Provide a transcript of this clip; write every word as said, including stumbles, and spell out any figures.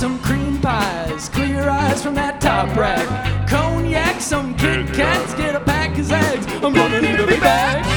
some cream pies, clear eyes from that top rack, cognac, some Kit Kats, get a pack of Zags. I'm gonna need a big bag.